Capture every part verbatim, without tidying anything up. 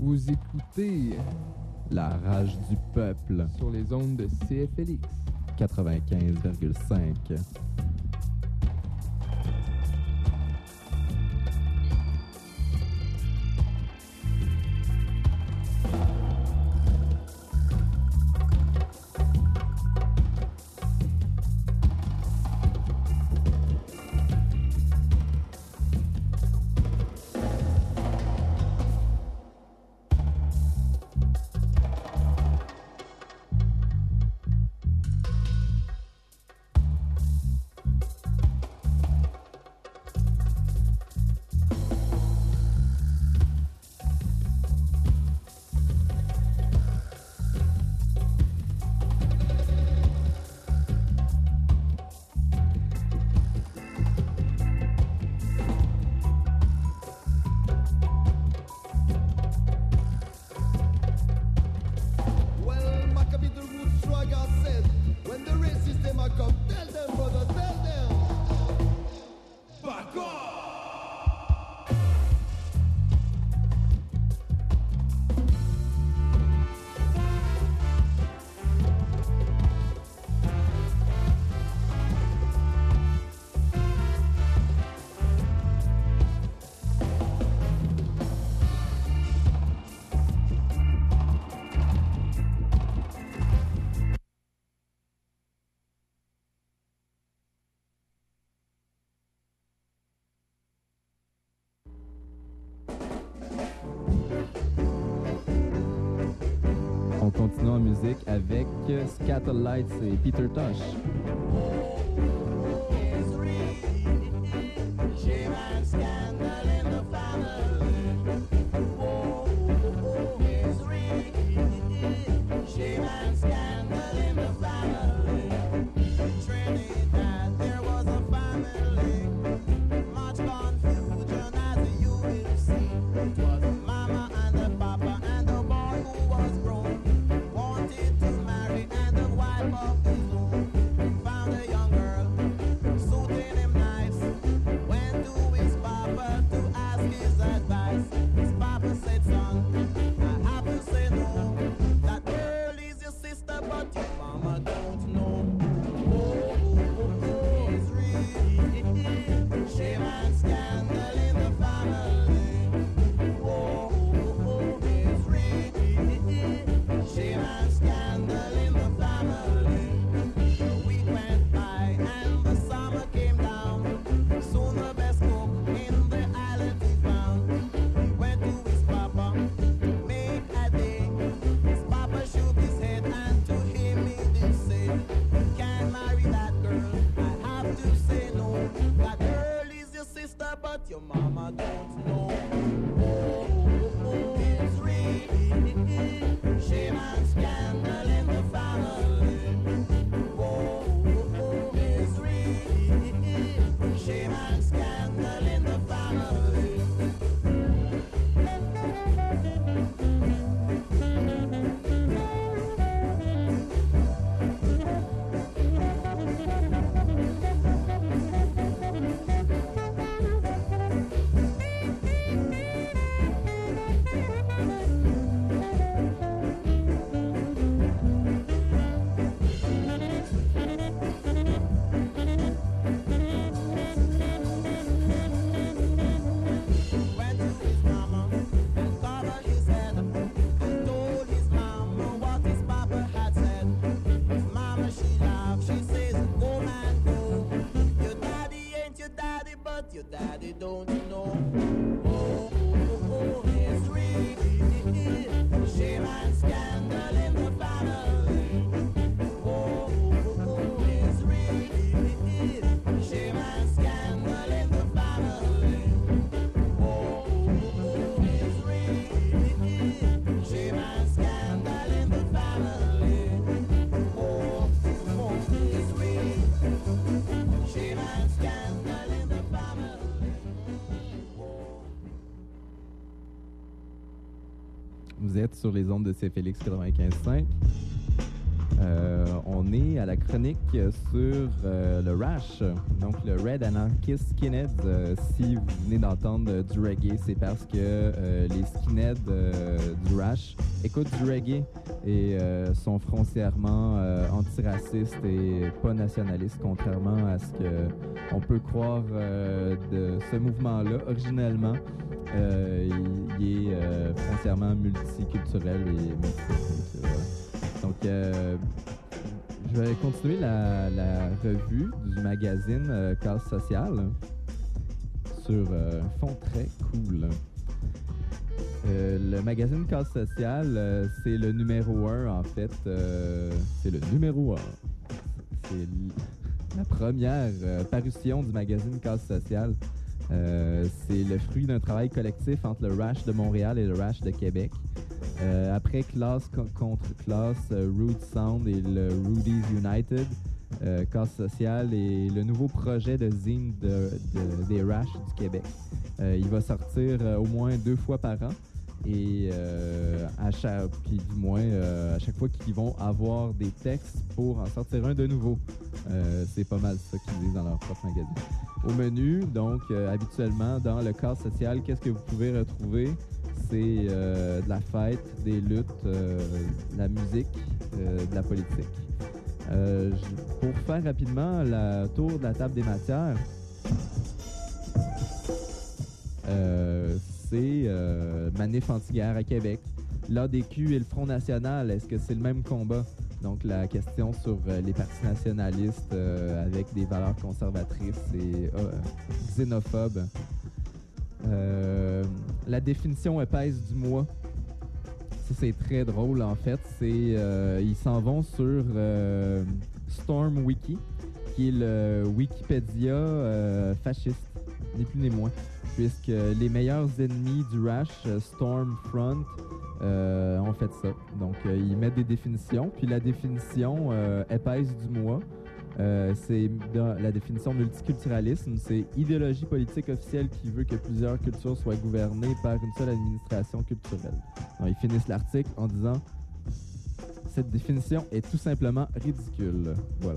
Vous écoutez La rage du peuple. sur les ondes de C F L X. quatre-vingt-quinze virgule cinq. On continue en musique avec Scatterlights et Peter Tosh. Vous êtes sur les ondes de C F L X quatre-vingt-quinze virgule cinq. Euh, on est à la chronique sur euh, le Rash, donc le Red Anarchist Skinheads. Euh, si vous venez d'entendre euh, du reggae, c'est parce que euh, les skinheads euh, du Rash écoutent du reggae et euh, sont foncièrement euh, antiracistes et pas nationalistes, contrairement à ce qu'on peut croire euh, de ce mouvement-là. Originellement, euh, il, il est euh, foncièrement multiculturel et multiculturel. Voilà. Donc, euh, je vais continuer la, la revue du magazine euh, Cause Sociale sur euh, un fond très cool. Euh, le magazine Cause Sociale, euh, c'est le numéro un, en fait. Euh, c'est le numéro un. C'est la première euh, parution du magazine Cause Sociale. Euh, c'est le fruit d'un travail collectif entre le Rash de Montréal et le Rash de Québec. Euh, après Classe co- contre Classe, euh, Root Sound et le Rudy's United, euh, Cause Sociale et le nouveau projet de zine de, de, des Rash du Québec. Euh, il va sortir euh, au moins deux fois par an et euh, à chaque, puis du moins euh, à chaque fois qu'ils vont avoir des textes pour en sortir un de nouveau. Euh, c'est pas mal ça qu'ils disent dans leur propre magazine. Au menu, donc euh, habituellement dans le Cause Social, qu'est-ce que vous pouvez retrouver? C'est euh, de la fête, des luttes, euh, de la musique, euh, de la politique. Euh, je, pour faire rapidement le tour de la table des matières, euh, c'est euh, Manif anti-guerre à Québec. L'A D Q et le Front national, est-ce que c'est le même combat? Donc la question sur euh, les partis nationalistes euh, avec des valeurs conservatrices et euh, xénophobes. Euh, la définition épaisse du mois, ça c'est très drôle en fait. C'est euh, ils s'en vont sur euh, Storm Wiki, qui est le Wikipédia euh, fasciste, ni plus ni moins, puisque les meilleurs ennemis du Rash, euh, Stormfront, euh, ont fait ça. Donc euh, ils mettent des définitions, puis la définition euh, épaisse du mois. Euh, c'est dans la définition multiculturalisme, c'est idéologie politique officielle qui veut que plusieurs cultures soient gouvernées par une seule administration culturelle. Donc, ils finissent l'article en disant cette définition est tout simplement ridicule. Voilà.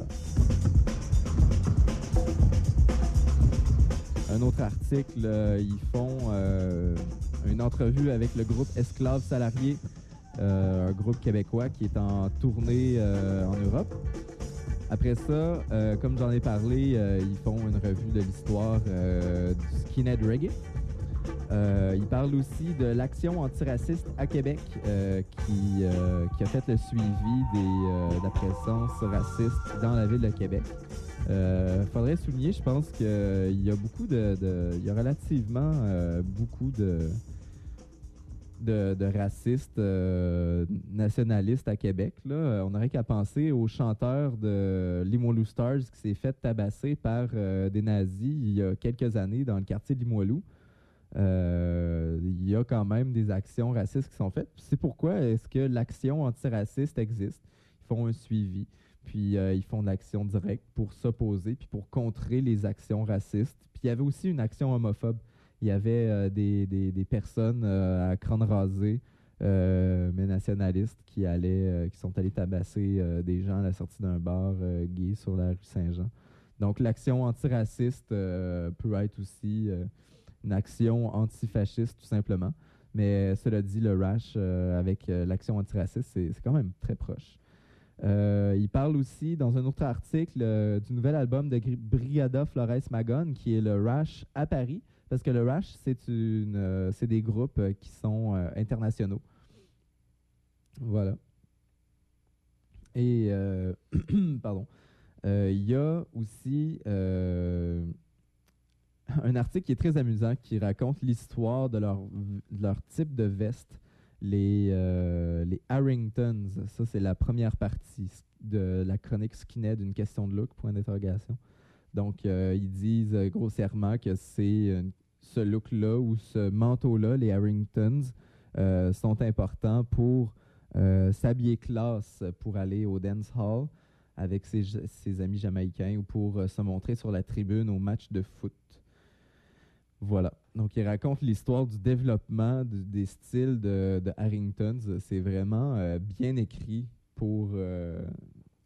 Un autre article, euh, ils font euh, une entrevue avec le groupe Esclaves Salariés, euh, un groupe québécois qui est en tournée euh, en Europe. Après ça, euh, comme j'en ai parlé, euh, ils font une revue de l'histoire euh, du skinhead reggae. Euh, ils parlent aussi de l'action antiraciste à Québec euh, qui, euh, qui a fait le suivi des, euh, de la présence raciste dans la ville de Québec. Il euh, faudrait souligner, je pense qu'il y a beaucoup de, de il y a relativement euh, beaucoup de De, de racistes euh, nationalistes à Québec. Là. On n'aurait qu'à penser au chanteur de Limoilou Stars qui s'est fait tabasser par euh, des nazis il y a quelques années dans le quartier de Limoilou. Euh, il y a quand même des actions racistes qui sont faites. C'est pourquoi est-ce que l'action antiraciste existe. Ils font un suivi, puis euh, ils font de l'action directe pour s'opposer, puis pour contrer les actions racistes. Puis il y avait aussi une action homophobe. Il y avait euh, des, des, des personnes euh, à crâne rasé, euh, mais nationalistes, qui, allaient, euh, qui sont allés tabasser euh, des gens à la sortie d'un bar euh, gay sur la rue Saint-Jean. Donc l'action antiraciste euh, peut être aussi euh, une action antifasciste, tout simplement. Mais cela dit, le Rash, euh, avec euh, l'action antiraciste, c'est, c'est quand même très proche. Euh, il parle aussi, dans un autre article, euh, du nouvel album de Brigada Flores Magone, qui est le Rash à Paris. Parce que le Rash, c'est, une, euh, c'est des groupes euh, qui sont euh, internationaux. Voilà. Et, euh, pardon. Il euh, y a aussi euh, un article qui est très amusant qui raconte l'histoire de leur, de leur type de veste, les, euh, les Harringtons. Ça, c'est la première partie de la chronique Skinhead, une question de look, point d'interrogation. Donc, euh, ils disent euh, grossièrement que c'est euh, ce look-là ou ce manteau-là, les Harringtons, euh, sont importants pour euh, s'habiller classe pour aller au dance hall avec ses, ses amis jamaïcains ou pour euh, se montrer sur la tribune au match de foot. Voilà. Donc, il raconte l'histoire du développement du, des styles de, de Harringtons. C'est vraiment euh, bien écrit pour... Euh,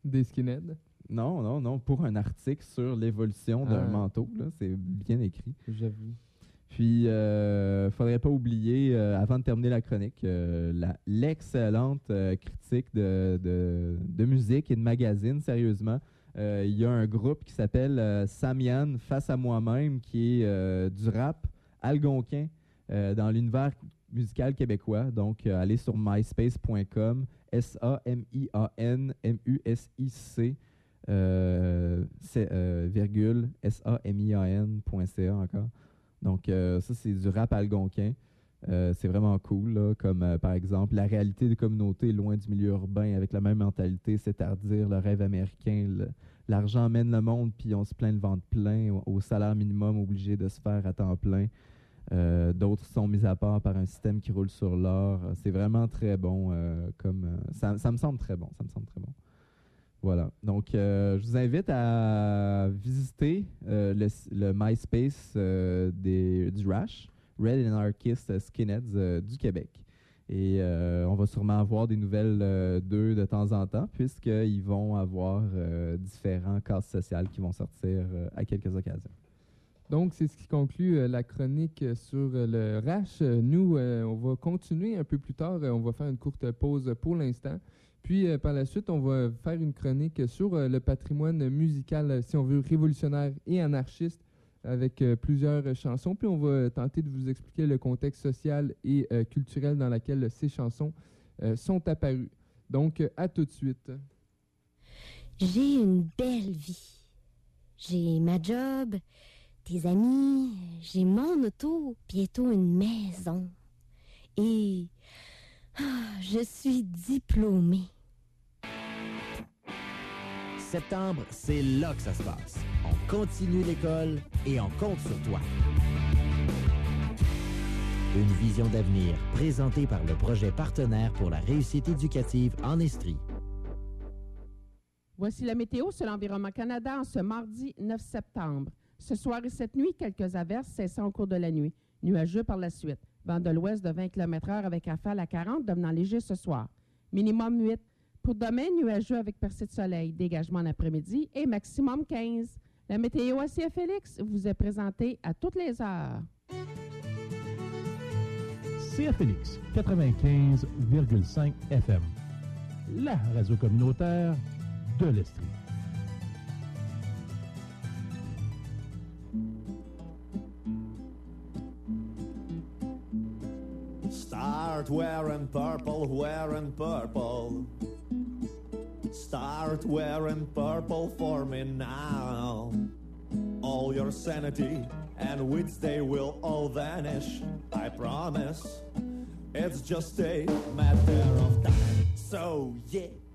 Des skinheads? Non, non, non, pour un article sur l'évolution d'un Ah. manteau. Là, c'est bien écrit. J'avoue. Puis, euh, faudrait pas oublier, euh, avant de terminer la chronique, euh, la- l'excellente euh, critique de, de, de musique et de magazine, sérieusement. Euh, Il y a un groupe qui s'appelle euh, Samian Face à moi-même, qui est euh, du rap algonquin euh, dans l'univers musical québécois. Donc, euh, allez sur myspace point com, S A M I A N M U S I C, euh, c'est, euh, virgule, S A M I A N point C A encore. Donc, euh, ça, c'est du rap algonquin. Euh, c'est vraiment cool, là, comme euh, par exemple, la réalité des communautés loin du milieu urbain avec la même mentalité, c'est-à-dire le rêve américain. le- L'argent mène le monde, puis on se plaint le ventre plein, au, au salaire minimum obligé de se faire à temps plein. Euh, D'autres sont mis à part par un système qui roule sur l'or. C'est vraiment très bon. euh, comme euh, ça, ça me semble très bon. Ça me semble très bon. Voilà. Donc, euh, je vous invite à visiter euh, le, le MySpace euh, des, du Rash, Red Anarchist Skinheads euh, du Québec. Et euh, on va sûrement avoir des nouvelles euh, d'eux de temps en temps, puisqu'ils vont avoir euh, différents cas sociaux qui vont sortir euh, à quelques occasions. Donc, c'est ce qui conclut euh, la chronique euh, sur euh, le Rash. Euh, nous, euh, on va continuer un peu plus tard. Euh, on va faire une courte pause pour l'instant. Puis, euh, par la suite, on va faire une chronique sur euh, le patrimoine musical, euh, si on veut, révolutionnaire et anarchiste, avec euh, plusieurs euh, chansons. Puis, on va tenter de vous expliquer le contexte social et euh, culturel dans lequel ces chansons euh, sont apparues. Donc, euh, à tout de suite. J'ai une belle vie. J'ai ma job, des amis, j'ai mon auto, bientôt une maison. Et ah, je suis diplômée. Septembre, c'est là que ça se passe. On continue l'école et on compte sur toi. Une vision d'avenir présentée par le projet partenaire pour la réussite éducative en Estrie. Voici la météo sur l'Environnement Canada en ce mardi neuf septembre. Ce soir et cette nuit, quelques averses cessant au cours de la nuit. Nuageux par la suite. Vent de l'ouest de vingt kilomètres heure avec rafale à quarante, devenant léger ce soir. Minimum huit. Pour demain, nuageux avec percée de soleil. Dégagement en après-midi et maximum quinze. La météo à C F L X vous est présentée à toutes les heures. C F L X quatre-vingt-quinze virgule cinq F M, la radio communautaire de l'Estrie. Start wearing purple, wearing purple. Start wearing purple for me now. All your sanity and wits, they will all vanish, I promise. It's just a matter of time. So yeah.